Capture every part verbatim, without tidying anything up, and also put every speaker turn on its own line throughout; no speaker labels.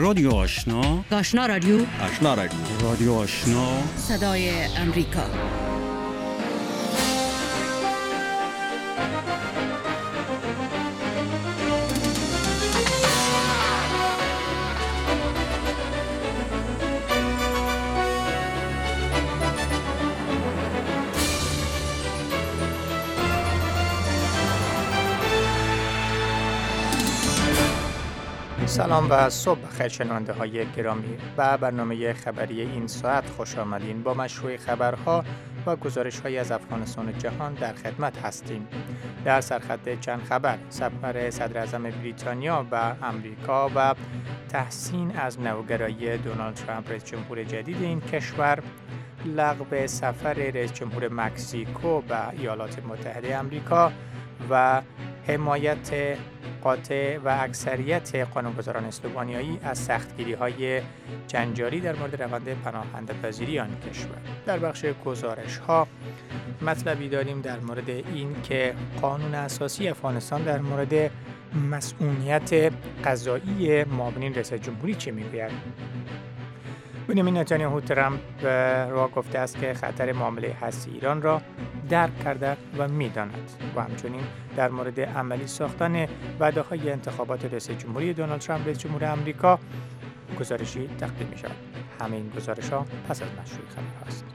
رادیو آشنا،
آشنا رادیو،
آشنا رادیو، رادیو آشنا،
صدای امریکا.
سلام و صبح بخیر شنونده های گرامی و برنامه خبری این ساعت خوش آمدین. با مشروع خبرها و گزارش های از افغانستان و جهان در خدمت هستیم. در سرخط چند خبر: سفر صدر اعظم بریتانیا و امریکا و تحسین از نوگرایی دونالد ترامپ رئیس جمهور جدید این کشور، لغو سفر رئیس جمهور مکزیکو به ایالات متحده آمریکا و حمایت قاطع و اکثریت قانونگذاران اسلوونیایی از سختگیری‌های جنجالی در مورد روند پناهنده‌پذیری آن کشور. در بخش گزارش‌ها مطلبی داریم در مورد این که قانون اساسی افغانستان در مورد مسئولیت قضایی معاونین رئیس جمهوری چه می‌گوید. بنیامین نتانیاهو ترامپ را گفته است که خطر معامله هستی ایران را درک کرده و می‌داند و همچنین در مورد عملی ساختن وعده‌های انتخابات رئیس جمهوری دونالد ترامپ رئیس جمهور آمریکا گزارشی تقدیم می‌شود. همه این گزارش‌ها پس از مشروع خبر است.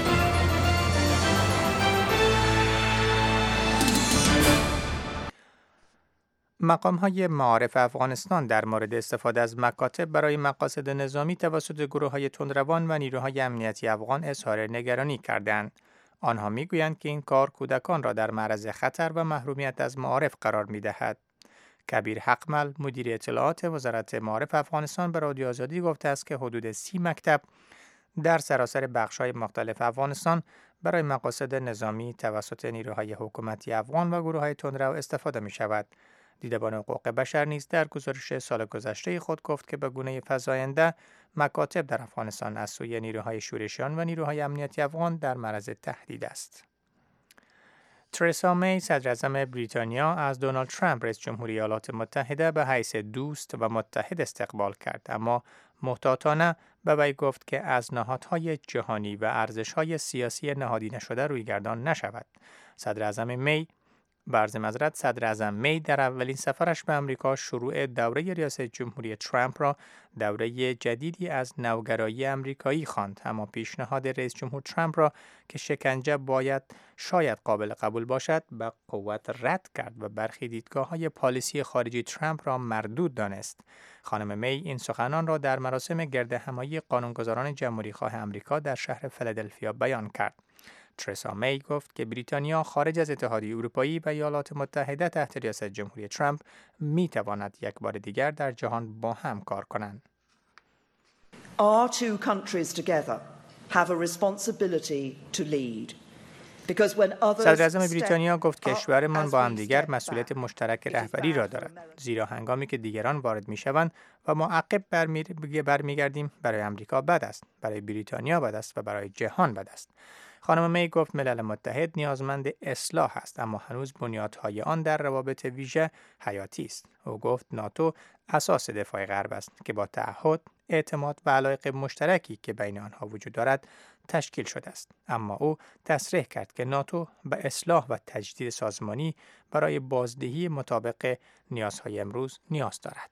مقام‌های معارف افغانستان در مورد استفاده از مکاتب برای مقاصد نظامی توسط گروه‌های تندروان و نیروهای امنیتی افغان اظهار نگرانی کردند. آنها می‌گویند که این کار کودکان را در معرض خطر و محرومیت از معارف قرار می‌دهد. کبیر حقمل، مدیر اطلاعات وزارت معارف افغانستان، به رادیو آزادی گفته است که حدود سی مکتب در سراسر بخش‌های مختلف افغانستان برای مقاصد نظامی توسط نیروهای حکومتی افغان و گروه‌های تندرو استفاده می‌شود. دیدبان حقوق بشر نیز در گزارش سال گذشته خود گفت که به گونه فزاینده مکاتب در افغانستان از سوی نیروهای شورشیان و نیروهای امنیتی افغان در معرض تهدید است. ترسا می، صدر اعظم بریتانیا، از دونالد ترامپ رئیس جمهور ایالات متحده به حیث دوست و متحد استقبال کرد، اما محتاطانه به وی گفت که از نهادهای جهانی و ارزش‌های سیاسی نهادی نشده روی گردان نشود. صدر اعظم می برز مزرد صدر اعظم می در اولین سفرش به آمریکا شروع دوره ریاست جمهوری ترامپ را دوره جدیدی از نوگرایی آمریکایی خواند، اما پیشنهاد رئیس جمهور ترامپ را که شکنجه باید شاید قابل قبول باشد به قوت رد کرد و برخی دیدگاه‌های پالیسی خارجی ترامپ را مردود دانست. خانم می این سخنان را در مراسم گردهمایی قانونگذاران جمهوری‌خواه آمریکا در شهر فیلادلفیا بیان کرد. ترسا می گفت که بریتانیا خارج از اتحادیه اروپایی و ایالات متحده تحت ریاست جمهوری ترامپ می تواند یک بار دیگر در جهان با هم کار کنند.
Our two countries together have a responsibility to lead.
صدر اعظم بریتانیا گفت کشورمان با هم دیگر مسئولیت مشترک رهبری را دارد، زیرا هنگامی که دیگران وارد می شوند و ما عقب برمیگردیم برای امریکا بد است، برای بریتانیا بد است و برای جهان بد است. خانم می گفت ملل متحد نیازمند اصلاح است، اما هنوز بنیادهای آن در روابط ویژه حیاتی است. او گفت ناتو اساس دفاع غرب است که با تعهد، اعتماد و علاقه مشترکی که بین آنها وجود دارد تشکیل شده است. اما او تصریح کرد که ناتو به اصلاح و تجدید سازمانی برای بازدهی مطابق نیازهای امروز نیاز دارد.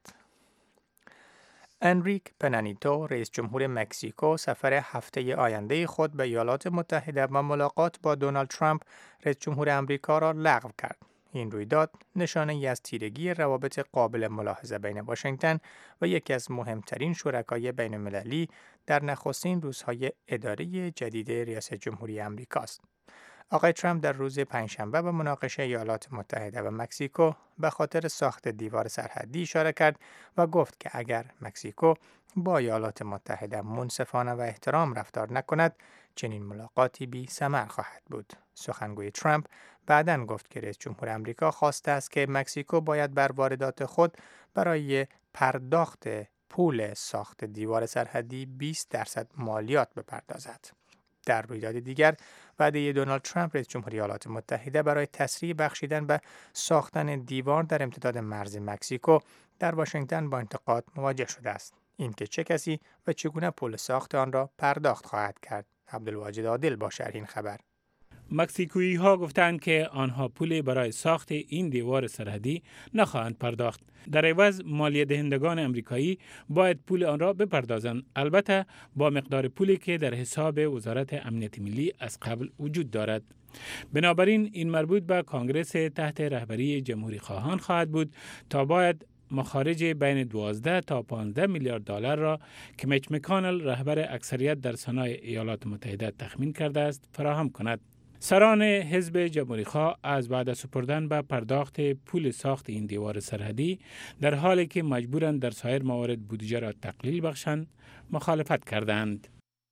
انریک پنا نیتو، رئیس جمهور مکزیکو، سفر هفته آینده خود به ایالات متحده و ملاقات با دونالد ترامپ رئیس جمهور آمریکا را لغو کرد. این رویداد نشانه‌ای از تیرگی روابط قابل ملاحظه بین واشنگتن و یکی از مهمترین شرکای بین‌المللی در نخستین روزهای اداره جدید ریاست جمهوری آمریکا است. آقای ترامپ در روز پنجشنبه به مناقشه ایالات متحده و مکزیکو به خاطر ساخت دیوار سرحدی اشاره کرد و گفت که اگر مکزیکو با ایالات متحده منصفانه و احترام رفتار نکند، چنین ملاقاتی بی ثمر خواهد بود. سخنگوی ترامپ بعداً گفت که رئیس جمهور آمریکا خواسته است که مکزیکو باید بر واردات خود برای پرداخت پول ساخت دیوار سرحدی بیست درصد مالیات بپردازد. در رویداد دیگر، وعده دونالد ترامپ رئیس جمهوری ایالات متحده برای تسریع بخشیدن به ساختن دیوار در امتداد مرز مکزیکو در واشنگتن با انتقاد مواجه شده است. اینکه چه کسی و چگونه پول ساخت آن را پرداخت خواهد کرد. عبدالواجد عادل با شرح این خبر.
مکزیکویی ها گفتند که آنها پول برای ساخت این دیوار سرحدی نخواهند پرداخت. در عوض مالیه دهندگان امریکایی باید پول آن را بپردازند، البته با مقدار پولی که در حساب وزارت امنیت ملی از قبل وجود دارد. بنابراین این مربوط به کانگرس تحت رهبری جمهوری خواهان خواهد بود تا باید مخارج بین دوازده تا پانزده میلیارد دلار را که میچ مکانل رهبر اکثریت در سنا ایالات متحده تخمین کرده است فراهم کند. سران حزب جمهوری‌خواه از بعد سپردن به پرداخت پول ساخت این دیوار سرحدی در حالی که مجبورند در سایر موارد بودجه را تقلیل بخشند مخالفت کردند.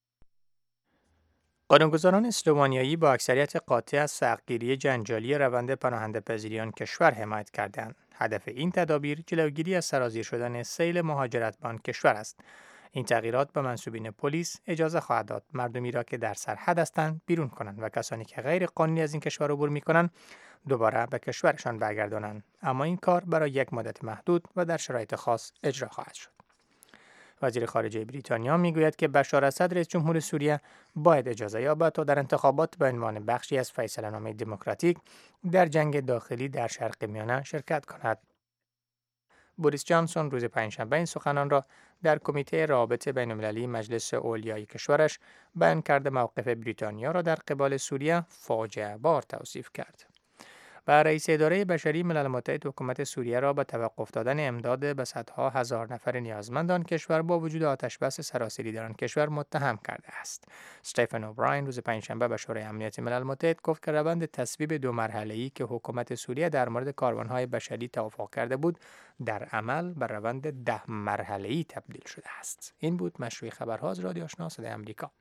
قانونگذاران اسلوونیایی با اکثریت قاطع از سختگیری جنجالی روند پناهنده‌پذیریان کشور حمایت کردند. هدف این تدابیر جلوگیری از سرازیر شدن سیل مهاجرت به آن کشور است. این تغییرات به منصوبین پلیس اجازه خواهد داد مردمی را که در سرحد هستند بیرون کنند و کسانی که غیر قانونی از این کشور عبور می‌کنند دوباره به کشورشان برگردانند. اما این کار برای یک مدت محدود و در شرایط خاص اجرا خواهد شد. وزیر خارجه بریتانیا میگوید که بشار اسد رئیس جمهور سوریه باید اجازه یابد تا در انتخابات به عنوان بخشی از فیصله‌نامه دموکراتیک در جنگ داخلی در شرق میانه شرکت کند. بوریس جانسون روز پنجشنبه این سخنان را در کمیته روابط بین‌المللی مجلس اولیای کشورش بیان کرده موقف بریتانیا را در قبال سوریه فاجعه بار توصیف کرد. و رئیس اداره بشری ملل متحد حکومت سوریه را به توقف دادن امداد به صدها هزار نفر نیازمند آن کشور با وجود آتش بس سراسری در آن کشور متهم کرده است. استفن اوبراین روز پنجشنبه به شورای امنیت ملل متحد گفت که روند تصویب دو مرحله‌ای که حکومت سوریه در مورد کاروان‌های بشری توافق کرده بود در عمل به روند ده مرحله‌ای تبدیل شده است. این بود مشروع خبرها از رادیو آشنا صدای آمریکا.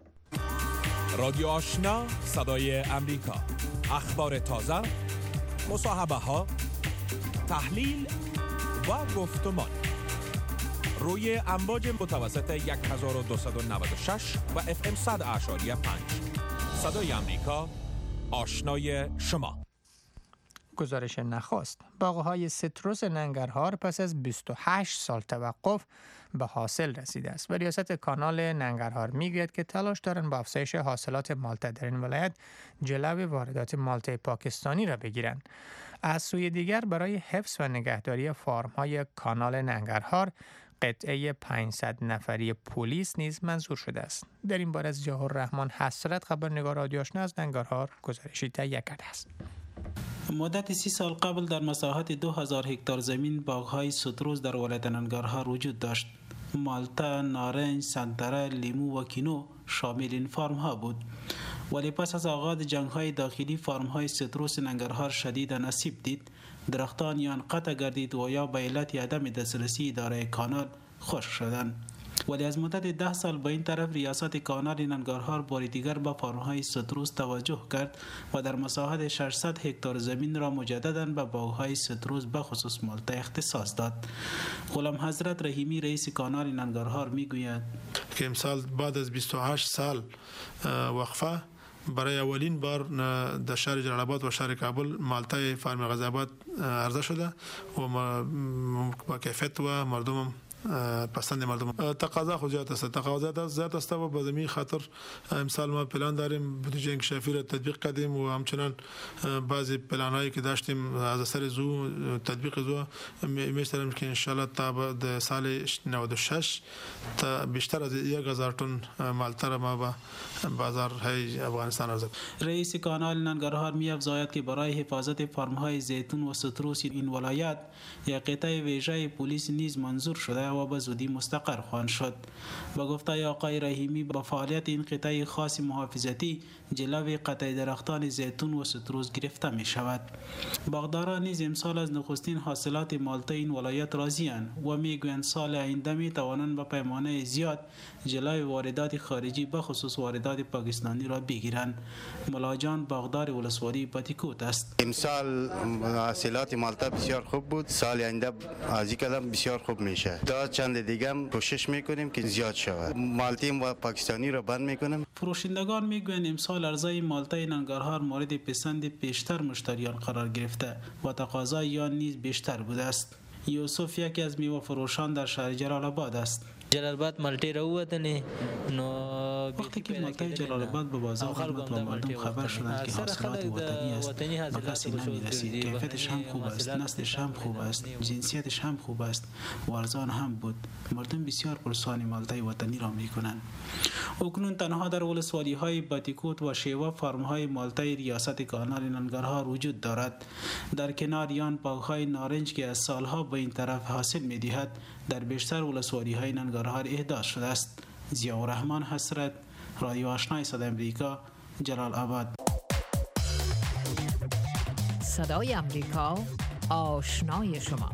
رادیو آشنا صدای آمریکا، اخبار تازه، مصاحبه ها، تحلیل و گفتمان روی امواج متوسط یک هزار و دویست و نود و شش و اف ام صد اعشاری پنج. صدای آمریکا، آشنای شما.
گزارش نخست: باغ‌های سیتروس ننگرهار پس از بیست و هشت سال توقف به حاصل رسیده است. و ریاست کانال ننگرهار میگوید که تلاش دارند با افزایش حاصلات مالته در این ولایت جلو واردات مالته پاکستانی را بگیرند. از سوی دیگر برای حفظ و نگهداری فارم‌های کانال ننگرهار قطعه پانصد نفری پلیس نیز منظور شده است. در این باره از جاهالرحمن حسرت خبرنگار رادیو آشنا از ننگرهار گزارشی تهیه کرده است.
مدت سی سال قبل در مساحت دو هزار هکتار زمین باغ‌های سیتروس در ولایت ننگرهار وجود داشت. مالتا، نارنج، سنتره، لیمو و کینو شامل این فارم ها بود. ولی پس از آغاز جنگ های داخلی فارم های سیتروس ننگرهار شدید نصیب دید. درختان یا قطع گردید و یا به علت عدم دسترسی اداره کانال خشک شدند. ولی از مدت ده سال به این طرف ریاست کانال ننگرهار بار دیگر به فارم‌های سیتروس توجه کرد و در مساحت ششصد هکتار زمین را مجدداً به باغ‌های سیتروس به خصوص مالته اختصاص داد. غلام حضرت رحیمی رئیس کانال ننگرهار میگوید
که امسال بعد از بیست و هشت سال وقفه برای اولین بار در شهر جلال آباد و شهر کابل مالته فارم غزه آباد عرضه شده و با کیفیت و مردم پسند مردم. تقاضا خود زیاد است، تقاضا زیاد است و به همین خاطر امسال ما پلان داریم بودجه انکشافی را تطبیق کردیم و همچنان بعضی پلان‌هایی که داشتیم از اثر زو تطبیق زو می‌شتریم که ان شاء الله تا بعد سال نود و شش تا بیشتر از یک هزار تن مالته را ما به بازارهای افغانستان عرضه.
رئیس کانال ننگرهار می‌افزاید که برای حفاظت فارم‌های زیتون و سیتروس این ولایت یک قطعه ویژه پلیس نیز منظور شده و به زودی مستقر خواهد شد. با گفته آقای رحیمی با فعالیت این قطعه خاص محافظتی جلوی قطع درختان زیتون و سیتروس گرفته می شود. باغداران نیز امسال از نخستین حاصلات مالته این ولایت راضی‌اند و میگویند سال آینده می توانند به پیمانه زیاد جلوی واردات خارجی به خصوص واردات پاکستانی را بگیرند. ملاجان باغدار ولسوالی باتیکوت است.
امسال حاصلات مالته بسیار خوب بود، سال آینده از این قدم بسیار خوب میشه. تا چند دیگه هم کوشش میکنیم که زیاد شود. مالته و پاکستانی را بند میکنیم.
فروشندگان میگویند امسال عرضه مالته ننگرهار مورد پسند بیشتر مشتریان قرار گرفته و تقاضای آن نیز بیشتر بوده است. یوسف یکی از میوه فروشان در شهر جلال آباد است.
جلال آباد مالټې راووتلې نو
وقتی که مالټای جلال آباد به بازار آمد و مردم خبر شدند که حاصلات وطنی است و کسی نمی‌رسید. کیفیتش هم خوب است، نسلش هم خوب است، جنسیتش هم خوب است و ارزان هم بود. مردم بسیار پرسان مالټای وطنی را می‌کنند. اکنون تنها در ولسوالی‌های باتیکوت و شیوا فارم‌های مالټای ریاست کانال ننگرهار وجود دارد. در کنار آن باغ‌های نارنج که از سالها به این طرف حاصل می‌دهد در بیشتر ولسوالی‌های ننگرهار احداث شده است. ضیاءالرحمن حسرت، رادیو آشنای صدای امریکا، جلال آباد.
صدای امریکا، آشنای شما.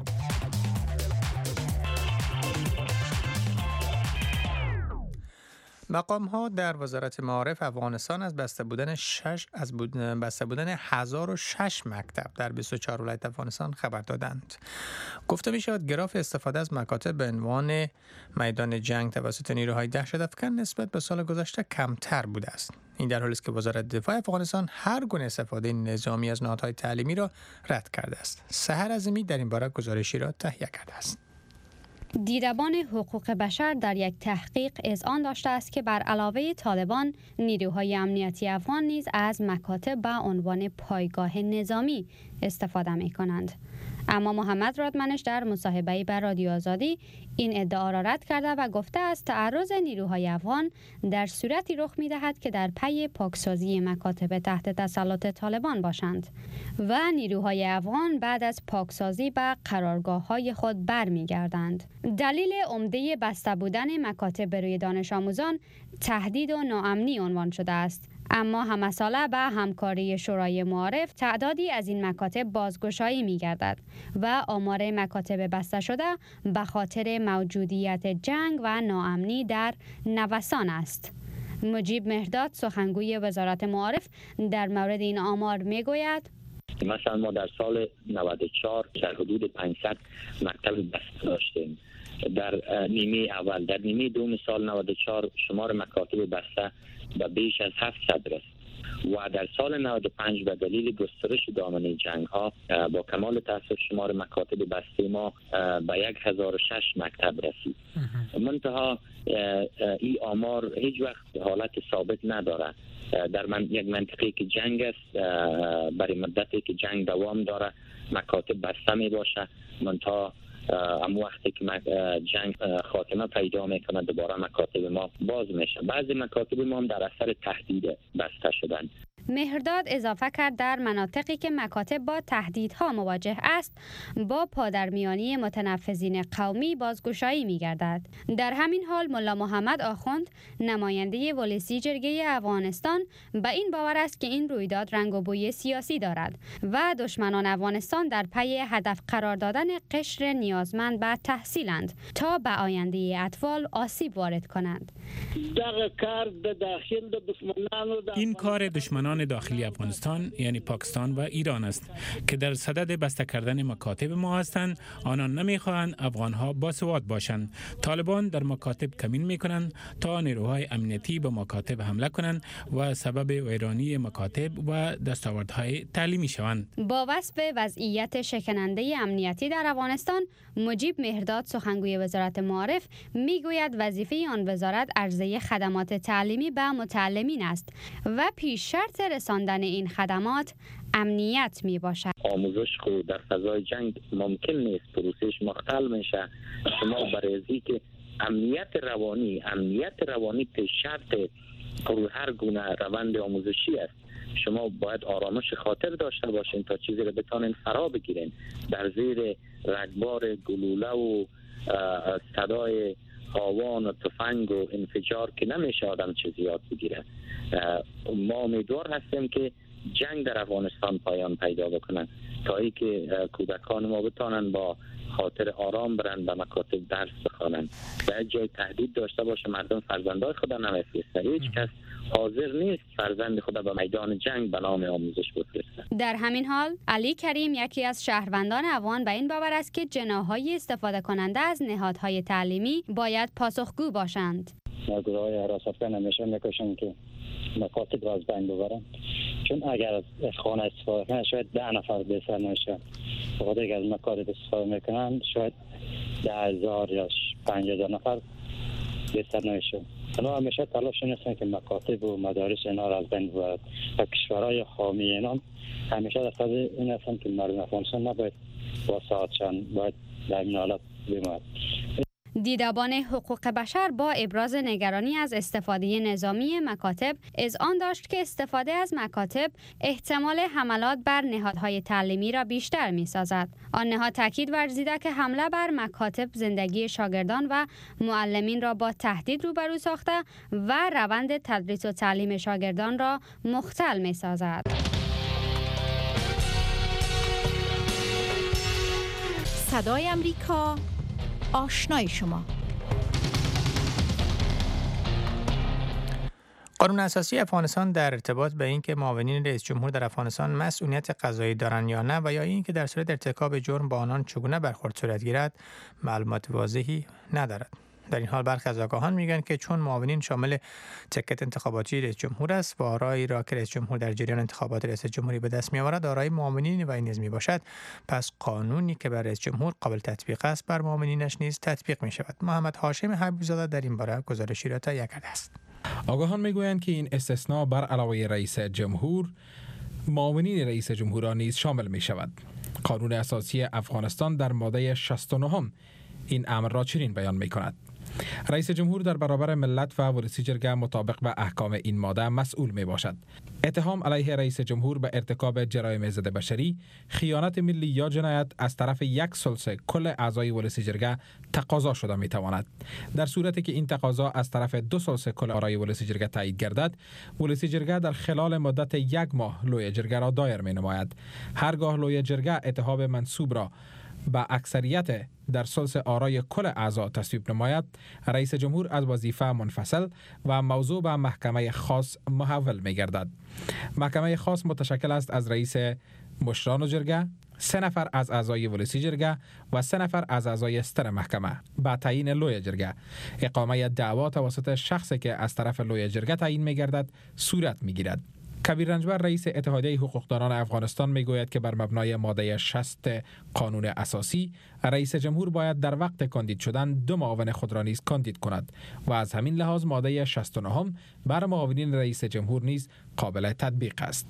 مقام ها در وزارت معارف افغانستان از بسته بودن شش از بودن بسته بودن هزار و شش مکتب در بیست و چهار ولایت افغانستان خبر دادند. گفته می شود گراف استفاده از مکاتب به عنوان میدان جنگ توسط نیروهای دهشت‌افکن نسبت به سال گذشته کمتر بوده است. این در حالی است که وزارت دفاع افغانستان هر گونه استفاده نظامی از نهادهای تعلیمی را رد کرده است. سحر عظیمی در این باره گزارشی را تهیه کرده است.
دیدبان حقوق بشر در یک تحقیق اذعان داشته است که بر علاوه طالبان نیروهای امنیتی افغان نیز از مکاتب به عنوان پایگاه نظامی استفاده می کنند. اما محمد رادمنش در مصاحبه‌ای با رادیو آزادی این ادعا را رد کرده و گفته است تعرض نیروهای افغان در صورتی رخ می‌دهد که در پی پاکسازی مکاتب تحت تسلط طالبان باشند و نیروهای افغان بعد از پاکسازی به قرارگاه‌های خود برمیگردند. دلیل عمده بسته بودن مکاتب بر روی دانش آموزان تهدید و ناامنی عنوان شده است. اما همساله به همکاری شورای معارف تعدادی از این مکاتب بازگشایی می‌گردد و آمار مکاتب بسته شده به خاطر موجودیت جنگ و ناامنی در نوسان است. مجیب مهرداد سخنگوی وزارت معارف در مورد این آمار می‌گوید
مثلا ما در سال نود و چهار در حدود پانصد مکتب بسته داشتیم. در نیمه اول در نیمه دوم سال نود و چهار شمار مکاتب بسته به بیش از هفتصد رسید و در سال نود و پنج به دلیل گسترش دامنه جنگ ها با کمال تأسف شمار مکاتب بسته ما به صد و شش مکتب رسید. منتها این آمار هیچ وقت حالت ثابت نداره. در من یک منطقه که جنگ است برای مدتی که جنگ دوام داره مکاتب بسته می باشه، منتها اما وقتی که جنگ خاتمه پیدا میکنه دوباره مکاتب ما باز میشه. بعضی مکاتب ما هم در اثر تهدید بسته شدن.
مهرداد اضافه کرد در مناطقی که مکاتب با تهدیدها مواجه است با پادرمیانی متنفذین قومی بازگشایی می‌گردد. در همین حال ملا محمد آخوند نماینده ولسی جرگه افغانستان به این باور است که این رویداد رنگ و بوی سیاسی دارد و دشمنان افغانستان در پی هدف قرار دادن قشر نیازمند به تحصیلند تا به آینده اطفال آسیب وارد کنند.
این کار دشمنان داخلی افغانستان یعنی پاکستان و ایران است که در صدد بسته کردن مکاتب ما هستند. آنان نمیخواهند افغانها باسواد باشند. طالبان در مکاتب کمین میکنند تا نیروهای امنیتی به مکاتب حمله کنند و سبب ویرانی مکاتب و دستاوردهای تعلیمی شوند.
با وصف وضعیت شکننده امنیتی در افغانستان، مجیب مهرداد سخنگوی وزارت معارف میگوید وظیفه آن وزارت عرضه خدمات تعلیمی به متعلمین است و پیش شرط رساندن این خدمات امنیت می باشد.
آموزش خود در فضای جنگ ممکن نیست، پروسش مختل میشه. شما برای ازی که امنیت روانی امنیت روانی پیش شرط هر گونه روند آموزشی است. شما باید آرامش خاطر داشته باشین تا چیزی رو بتانین فرا بگیرین. در زیر رگبار گلوله و صدای هاوان و تفنگ و انفجار که نمیشه آدم چیزی یاد بگیره. ما امیدوار هستیم که جنگ در افغانستان پایان پیدا بکنن تا ای که کودکان ما بتانن با خاطر آرام برن به مکاتب درس بخوانن. در جای تهدید داشته باشه مردم فرزندای خود نمیفرسته. هیچ کس حاضر نیست فرزند خود به میدان جنگ به نام آموزش بفرسته.
در همین حال علی کریم یکی از شهروندان افغان به این باور است که جناح‌های استفاده کننده از نهادهای تعلیمی باید پاسخگو باشند.
گروه‌های حراست همیشه میکشن که مکاتب را از بین ببرن، چون اگر از خانه استفاده کنن شاید ده نفر بسر نشه، بخاطر که از مکاتب استفاده میکنن شاید ده هزار یا پنج هزار نفر بهتر نمیشه. اونا همیشه تلاش نیستن که مکاتب و مدارس اینا را از بین ببرد و کشورهای حامی اینا همیشه در قضیه این هستن که مردم افغانستان نباید واسعات شن، باید در این حالت بماند.
دیدبان حقوق بشر با ابراز نگرانی از استفاده نظامی مکاتب اذعان داشت که استفاده از مکاتب احتمال حملات بر نهادهای تعلیمی را بیشتر می‌سازد. آن نهاد تاکید ورزیده که حمله بر مکاتب زندگی شاگردان و معلمین را با تهدید روبرو ساخته و روند تدریس و تعلیم شاگردان را مختل می‌سازد.
صدای امریکا آشنای شما.
قانون اساسی افغانستان در ارتباط به اینکه معاونین رئیس جمهور در افغانستان مسئولیت قضایی دارند یا نه و یا اینکه در صورت ارتکاب جرم با آنان چگونه برخورد صورت گیرد معلومات واضحی ندارد. در این حال برخی از آگاهان میگن که چون معاونین شامل تکت انتخاباتی رئیس جمهور است و آرایی را که رئیس جمهور در جریان انتخابات رئیس جمهوری به دست میآورد آرای معاونین و این نیز میباشد، پس قانونی که بر رئیس جمهور قابل تطبیق است بر معاونینش نیز تطبیق می شود. محمد هاشم حبیب زاده در این باره گزارشی را تهیه کرده است.
آگاهان میگویند که این استثناء بر علاوه رئیس جمهور معاونین رئیس جمهور را نیز شامل می شود. قانون اساسی افغانستان در ماده شصت و نه این امر را چنین بیان می کند: رئیس جمهور در برابر ملت و ولسی جرگه مطابق به احکام این ماده مسئول می باشد. اتهام علیه رئیس جمهور به ارتکاب جرایم ضد بشری، خیانت ملی یا جنایت از طرف یک ثلث کل اعضای ولسی جرگه تقاضا شده می تواند. در صورتی که این تقاضا از طرف دو ثلث کل اعضای ولسی جرگه تایید گردد، ولسی جرگه در خلال مدت یک ماه لوی جرگه را دایر می نماید. هرگاه لوی جرگه اتهام منسوب را با اکثریت در ثلث آرای کل اعضا تصویب نماید، رئیس جمهور از وظیفه منفصل و موضوع به محکمه خاص محول می گردد. محکمه خاص متشکل است از رئیس مشران جرگه، سه نفر از اعضای ولسی جرگه و سه نفر از اعضای ستر محکمه. با تعیین لوی جرگه، اقامه دعوا توسط شخصی که از طرف لوی جرگه تعیین می گردد صورت می گیرد. کبیر رنجبر رئیس اتحادیه حقوقدانان افغانستان میگوید که بر مبنای ماده شصت قانون اساسی رئیس جمهور باید در وقت کاندید شدن دو معاون خود را نیز کاندید کند و از همین لحاظ ماده شصت و نه بر معاونین رئیس جمهور نیز قابل تطبیق است.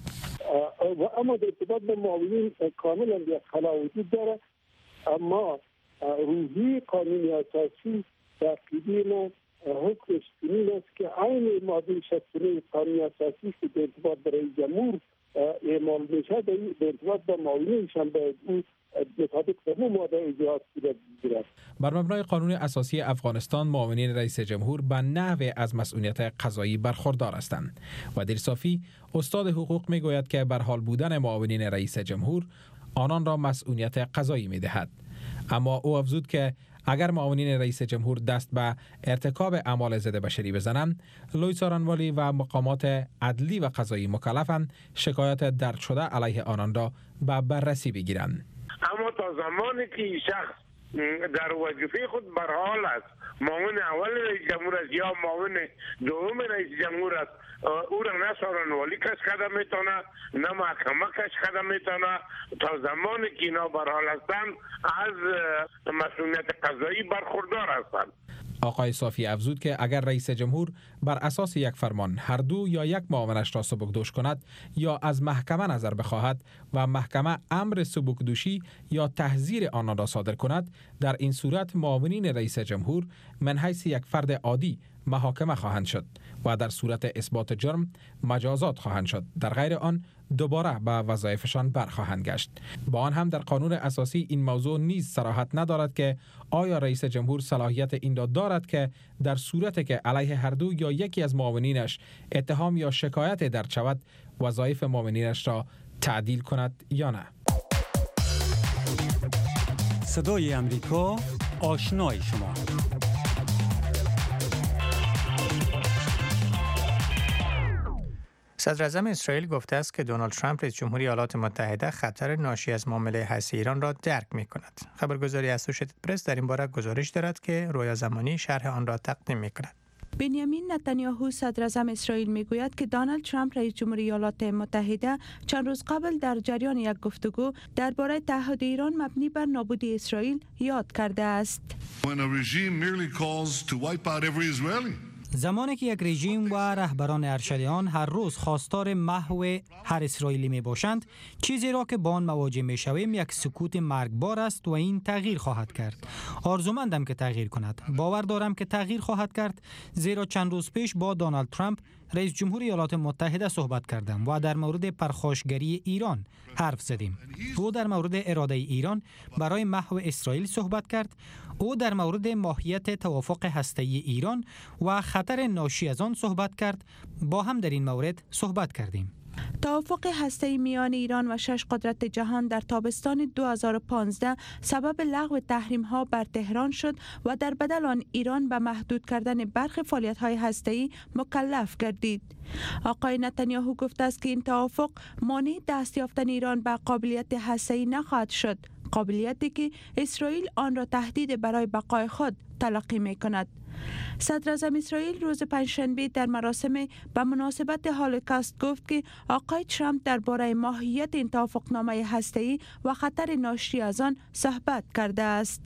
و اما در ارتباط به معاونین کاملا یک خلا وجود داره، اما روحی قانون اساسی تأکیدی ما حکمش این است که عین ماده شصت و نه قانون اساسی که در ارتباط به رئیس جمهور اعمال میشه در ارتباط به معاونینش هم باید اون مطابق به ماده اجرات صورت بگیرد.
بر مبنای قانون اساسی افغانستان معاونین رئیس جمهور به نحو از مسئولیت قضایی برخوردار هستند و در صافی استاد حقوق میگوید که بر حال بودن معاونین رئیس جمهور آنان را مسئولیت قضایی میدهد. اما او افزود که اگر معاونین رئیس جمهور دست به ارتکاب اعمال ضد بشری بزنند، لوی څارنوالی و مقامات عدلی و قضایی مکلفند شکایت درج شده علیه آنان را به بررسی بگیرند.
اما تا زمانی که این شخص در وظیفه خود برحال است، معاون اول رئیس جمهور است یا معاون دوم رئیس جمهور است، او را نه څارنوالی کش کرده میتونه نه محکمه کش کرده میتونه. تا زمانی که اینا برحال هستند از مسئولیت قضایی برخوردار هستند.
آقای صافی افزود که اگر رئیس جمهور بر اساس یک فرمان هر دو یا یک معاونش را سبکدوش کند یا از محکمه نظر بخواهد و محکمه امر سبکدوشی یا تحذیر آنان را صادر کند، در این صورت معاونین رئیس جمهور من حیث یک فرد عادی محاکمه خواهند شد و در صورت اثبات جرم مجازات خواهند شد. در غیر آن دوباره به وظایفشان برخواهند گشت. با آن هم در قانون اساسی این موضوع نیز صراحت ندارد که آیا رئیس جمهور صلاحیت این را دارد که در صورتی که علیه هر دو یا یکی از معاونینش اتهام یا شکایت درج شود وظایف معاونینش را تعدیل کند یا نه.
صدای امریکا آشنای شما.
صدر اعظم اسرائیل گفته است که دونالد ترامپ رئیس جمهوری ایالات متحده خطر ناشی از معامله هسته ایران را درک می‌کند. خبرگزاری اسوشیتد پرس در این باره گزارش دارد که رویا زمانی شرح آن را تقدیم می‌کند.
بنیامین نتانیاهو صدر اعظم اسرائیل میگوید که دونالد ترامپ رئیس جمهوری ایالات متحده چند روز قبل در جریان یک گفتگو درباره تعهد ایران مبنی بر نابودی اسرائیل یاد کرده است.
زمانی که یک رژیم و رهبران ارشد آن هر روز خواستار محو هر اسرائیلی می باشند، چیزی را که با آن مواجه می شویم یک سکوت مرگبار است و این تغییر خواهد کرد. آرزومندم که تغییر کند. باور دارم که تغییر خواهد کرد، زیرا چند روز پیش با دونالد ترامپ رئیس جمهور ایالات متحده صحبت کردم و در مورد پرخاشگری ایران حرف زدیم. او در مورد اراده ایران برای محو اسرائیل صحبت کرد. او در مورد ماهیت توافق هسته‌ای ایران و خطر ناشی از آن صحبت کرد. با هم در این مورد صحبت کردیم.
توافق هسته‌ای میان ایران و شش قدرت جهان در تابستان دو هزار و پانزده سبب لغو تحریم‌ها بر تهران شد و در بدل آن ایران به محدود کردن برخی فعالیت‌های هسته‌ای مکلف گردید. آقای نتانیاهو گفته است که این توافق مانع دست یافتن ایران به قابلیت هسته‌ای نخواهد شد، قابلیتی که اسرائیل آن را تهدید برای بقای خود تلقی می‌کند. صدر اعظم اسرائیل روز پنجشنبه در مراسم به مناسبت هولوکاست گفت که آقای ترامپ درباره ماهیت این توافقنامه هسته‌ای و خطر ناشی از آن صحبت کرده است.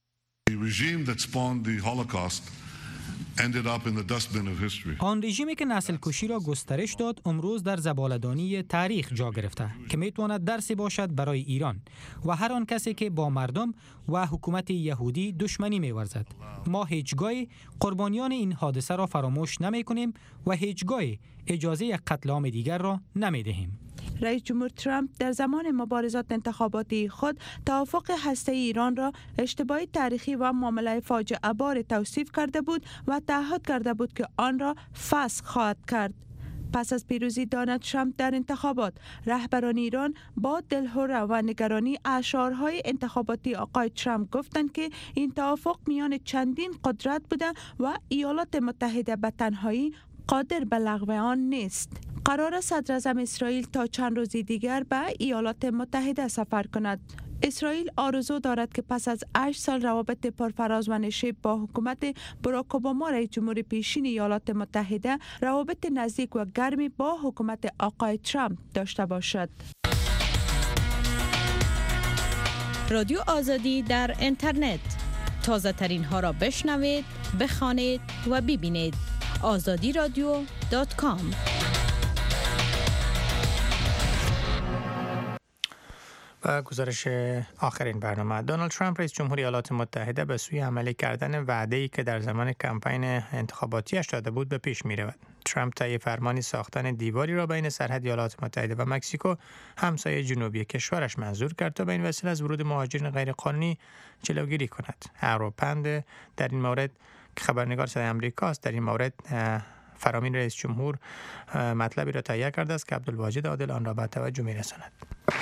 آن رژیمی که نسل کشی را گسترش داد امروز در زباله‌دانی تاریخ جا گرفته که میتواند درسی باشد برای ایران و هر آن کسی که با مردم و حکومت یهودی دشمنی می‌ورزد. ما هیچگاه قربانیان این حادثه را فراموش نمی‌کنیم و هیچگاه اجازه یک قتل عام دیگر را نمی‌دهیم.
رئیس جمهور ترامپ در زمان مبارزات انتخاباتی خود توافق هسته‌ای ایران را اشتباه تاریخی و معامله فاجعه بار توصیف کرده بود و تعهد کرده بود که آن را فسخ خواهد کرد. پس از پیروزی دونالد ترامپ در انتخابات، رهبران ایران با دلهره و نگرانی اشعارهای انتخاباتی آقای ترامپ گفتند که این توافق میان چندین قدرت بوده و ایالات متحده به تنهایی قادر به لغو آن نیست. قرار است صدر اعظم اسرائیل تا چند روزی دیگر به ایالات متحده سفر کند. اسرائیل آرزو دارد که پس از هشت سال روابط پرفراز و نشیب با حکومت باراک اوباما رئیس جمهور پیشین ایالات متحده روابط نزدیک و گرمی با حکومت آقای ترامپ داشته باشد.
رادیو آزادی در اینترنت، تازه ترین ها را بشنوید، بخوانید و ببینید. آزادی رادیو دات کام.
و گزارش آخرین برنامه. دونالد ترامپ رئیس جمهوری ایالات متحده به سوی عملی کردن وعده‌ای که در زمان کمپین انتخاباتیش داده بود به پیش می‌رود. ترامپ طی فرمانی ساختن دیواری را بین سرحد ایالات متحده و مکزیکو، همسایه جنوبی کشورش، منظور کرد تا به این وسیله از ورود مهاجرین غیرقانونی جلوگیری کند. اروپند در این مورد که خبرنگار صدای آمریکا است، در این مورد فرامین رئیس جمهور مطلبی را تهیه کرده است که عبدالواجد عادل آن را به توجه می‌رساند.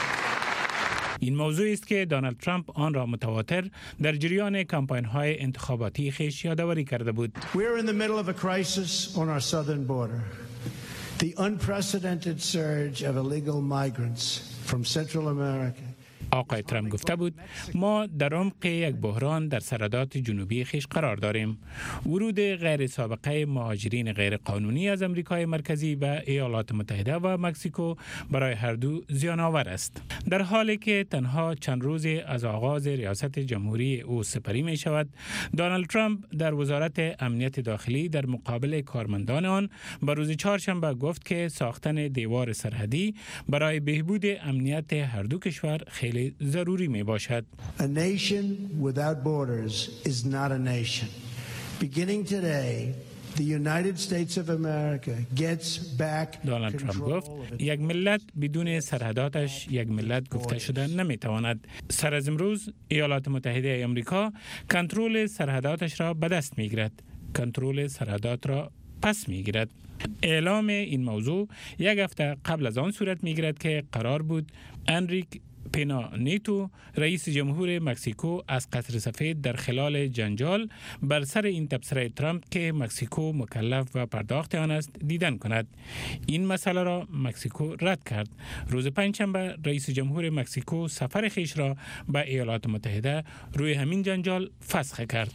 این موضوع است که دونالد ترامپ آن را متواتر در جریان کمپاین‌های انتخاباتی خویش یادآوری کرده بود.
We are in the middle of a crisis on our southern border. The unprecedented surge of illegal migrants from Central America.
آقای ترامپ گفته بود ما در عمق یک بحران در سرحدات جنوبی خویش قرار داریم. ورود غیر سابقه مهاجرین غیر قانونی از امریکای مرکزی به ایالات متحده و مکزیکو برای هر دو زیان آور است. در حالی که تنها چند روز از آغاز ریاست جمهوری او سپری می شود، دونالد ترامپ در وزارت امنیت داخلی در مقابل کارمندان آن به روز چهارشنبه گفت که ساختن دیوار سرحدی برای بهبود امنیت هر دو کشور خیلی ضروری می باشد.
A nation without borders is not a nation. Beginning today, the United States of America gets back
دونالد ترامپ گفت یک ملت بدون سرحداتش یک ملت گفته شده نمی تواند. سر از امروز ایالات متحده آمریکا کنترل سرحداتش را به دست می گیرد. کنترل سرحدات را پس می گیرد. اعلام این موضوع یک هفته قبل از آن صورت می گیرد که قرار بود انریک پینا نیتو رئیس جمهور مکزیکو از قصر سفید در خلال جنجال بر سر این تبصره ترامپ که مکزیکو مکلف و پرداخت آن است دیدن کند. این مسئله را مکزیکو رد کرد. روز پنجشنبه رئیس جمهور مکزیکو سفر خویش را به ایالات متحده روی همین جنجال فسخ کرد.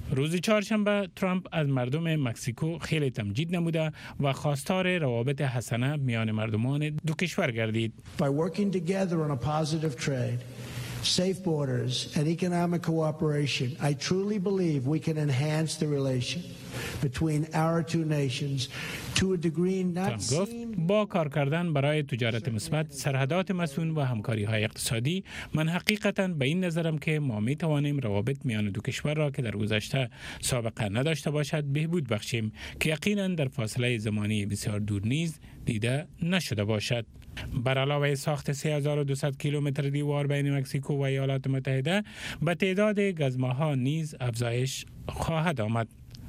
روز چهارشنبه ترامپ از مردم مکزیکو خیلی تمجید نموده و خواستار روابط حسنه میان مردمان دو کشور گردید.
By working together on a positive trade, safe borders and economic cooperation, I truly believe we can enhance the relation between our two nations to a degree not seen.
با کار کردن برای تجارت مثبت، سرحدات مسون و همکاری های اقتصادی، من حقیقتاً به این نظرم که ما می توانیم روابط میان دو کشور را که در گذشته سابقه نداشته باشد بهبود بخشیم که یقیناً در فاصله زمانی بسیار دور نیز دیده نشده باشد. بر علاوه ساخت سه هزار و دویست کیلومتر دیوار بین مکزیکو و ایالات متحده، به تعداد گزمه‌ها نیز افزایش خواهد آمد.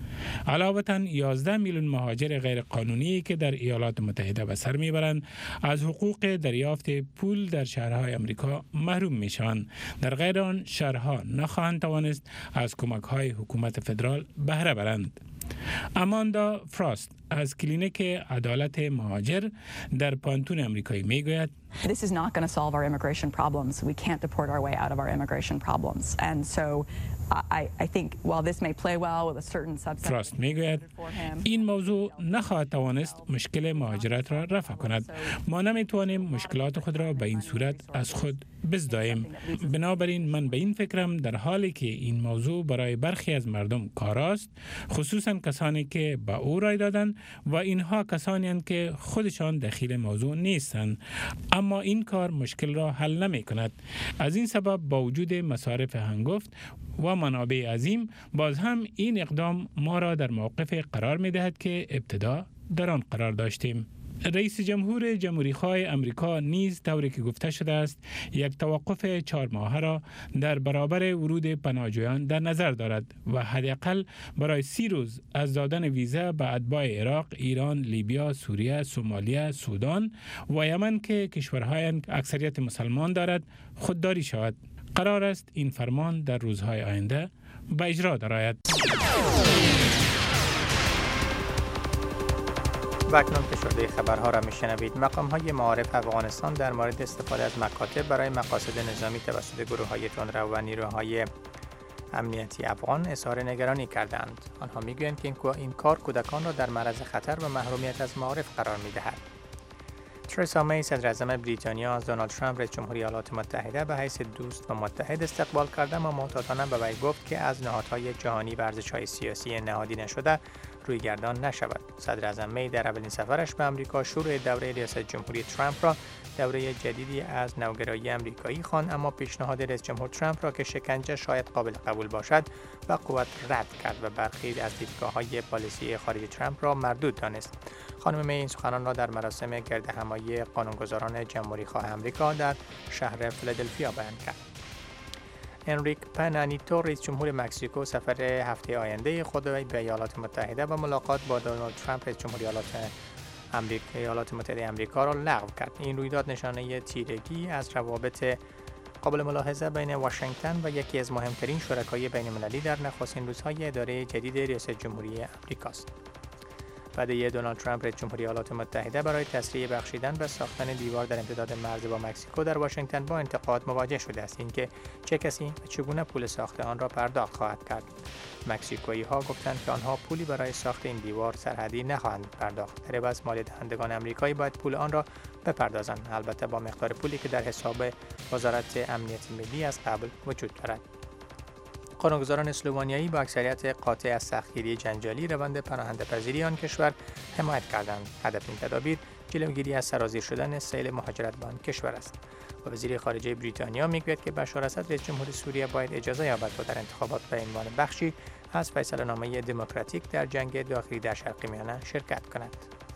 علاوه یازده میلیون مهاجر غیر قانونی که در ایالات متحده به سر میبرند از حقوق دریافت پول در شهرهای امریکا محروم میشوند. در غیر آن شهرها نخواهند توانست از کمک‌های حکومت فدرال بهره برند. اماندا فراست از کلینیک عدالت مهاجر در پانتون امریکایی میگوید
This is not going to solve our immigration problems. We can't deport our way out of our immigration problems. And so I, I think while this may play well with a certain subset
فراست میگوید این موضوع نخواهد توانست مشکل مهاجرت را رفع کند. ما نمیتوانیم مشکلات خود را به این صورت از خود بزداییم. بنابراین من به این فکرم در حالی که این موضوع برای برخی از مردم کاراست، خصوصا کسانی که به او رای دادند و اینها کسانی هستند که خودشان دخیل موضوع نیستند، اما این کار مشکل را حل نمی کند. از این سبب با وجود مصارف هنگفت و منابع عظیم، باز هم این اقدام ما را در موقف قرار می دهد که ابتدا در آن قرار داشتیم. رئیس جمهور جمهوری‌خواه امریکا نیز طوری که گفته شده است یک توقف چهار ماهه را در برابر ورود پناهجویان در نظر دارد و حداقل برای سی روز از دادن ویزا به اتباع عراق، ایران، لیبیا، سوریه، سومالیه، سودان و یمن که کشورهای اکثریت مسلمان دارد خودداری شود. قرار است این فرمان در روزهای آینده به اجرا درآید.
و اکنون که شده خبرها را میشنوید. مقام‌های معارف افغانستان در مورد استفاده از مکاتب برای مقاصد نظامی توسط گروه‌های تندرو و نیروهای امنیتی افغان اظهار نگرانی کردند. آنها میگویند که این کار کودکان را در معرض خطر و محرومیت از معارف قرار می‌دهد. ترسا می صدر اعظم بریتانیا از دونالد ترامپ رئیس جمهوری ایالات متحده به حیث دوست و متحد استقبال کرده، اما محتاطانه به وی گفت که از نهادهای جهانی و ارزش‌های سیاسی نهادی نشده روی گردان نشود. صدر اعظم می در اولین سفرش به آمریکا شروع دوره ریاست جمهوری ترامپ را دوره جدیدی از نوگرایی آمریکایی خواند، اما پیشنهاد رئیس جمهور ترامپ را که شکنجه شاید قابل قبول باشد با قوت رد کرد و برخی از دیدگاه‌های پالیسی خارجی ترامپ را مردود دانست. خانم می این سخنان را در مراسم گردهمایی قانونگذاران جمهوری‌خواه آمریکا در شهر فیلادلفیا بیان کرد. انریک پنا نیتو رئیس جمهور مکزیکو سفر هفته آینده خود به ایالات متحده و ملاقات با دونالد ترامپ رئیس جمهوری ایالات امریکا ایالات متحده آمریکا را لغو کرد. این رویداد نشانه تیرگی از روابط قابل ملاحظه بین واشنگتن و یکی از مهمترین شرکای بین‌المللی در نخستین روزهای اداره جدید ریاست جمهوری آمریکا است. وعده دونالد ترامپ رئیس جمهوری ایالات متحده برای تسریع بخشیدن و ساختن دیوار در امتداد مرز با مکزیکو در واشنگتن با انتقاد مواجه شده است. اینکه چه کسی و چگونه پول ساخت آن را پرداخت خواهد کرد. مکزیکویی ها گفتند که آنها پولی برای ساخت این دیوار سرحدی نخواهند پرداخت. در عوض مالی دهندگان آمریکایی باید پول آن را بپردازند، البته با مقدار پولی که در حساب وزارت امنیت ملی از قبل وجود دارد. قانونگذاران اسلوونیایی با اکثریت قاطع از سختگیری جنجالی روند پناهنده‌پذیری آن کشور حمایت کردند. هدف این تدابیر جلوگیری از سرازیر شدن سیل مهاجرت به آن کشور است. و وزیر خارجه بریتانیا میگوید که بشار اسد رئیس جمهور سوریه باید اجازه یابد تا در انتخابات به عنوان بخشی از فیصله‌نامه دموکراتیک در جنگ داخلی در شرق میانه شرکت کند.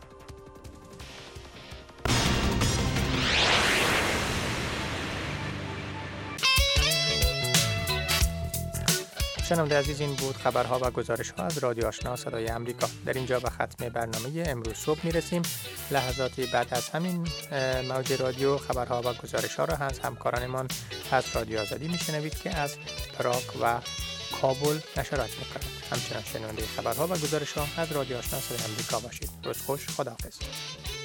شنونده عزیز، این بود خبرها و گزارش‌ها از رادیو آشنا صدای آمریکا. در اینجا به ختم برنامه امروز صبح میرسیم. لحظاتی بعد از همین موج رادیو خبرها و گزارش‌ها را از همکارانمان از رادیو آزادی میشنوید که از پراگ و کابل نشرات میکنند. همچنان شنونده خبرها و گزارش‌ها از رادیو آشنا صدای آمریکا باشید. روز خوش، خداحافظ.